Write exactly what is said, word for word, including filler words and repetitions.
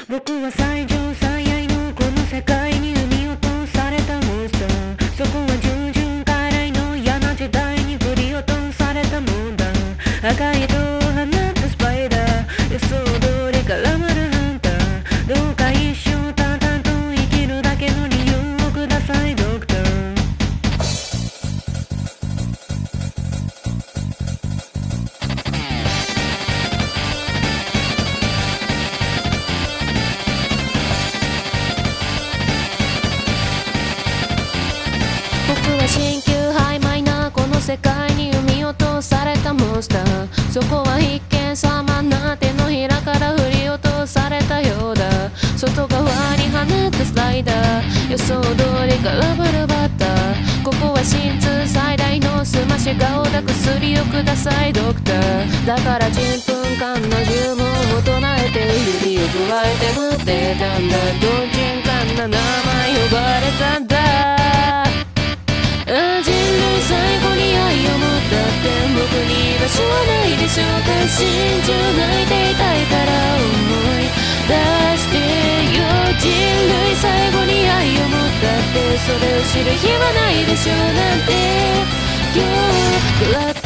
僕は最上最愛のこの世界に産み落とされたモンスター。そこは従順傀儡の嫌な時代に振り落とされたもんだ。赤い糸を放ったスパイダー、予想通り絡まるハンター。どうか一生淡々と生きるだけの理由をくださいドクター。僕は新旧曖昧なこの世界に産み落とされたモンスター。そこは一見様な手のひらから振り落とされたようだ。外側に放ったスライダー、予想通りガラブルバッター。ここは心痛最大のすまし顔だ薬をくださいドクター。だからじゅっぷんかんの呪文を唱えて指を加えて待ってたんだ。ど循環な名前呼ばれたんだ。ああ人類最後に愛を持ったって僕に居場所はないでしょうか。心中泣いていたいから思い出してよ。人類最後に愛を持ったってそれを知る日はないでしょうなんてよ。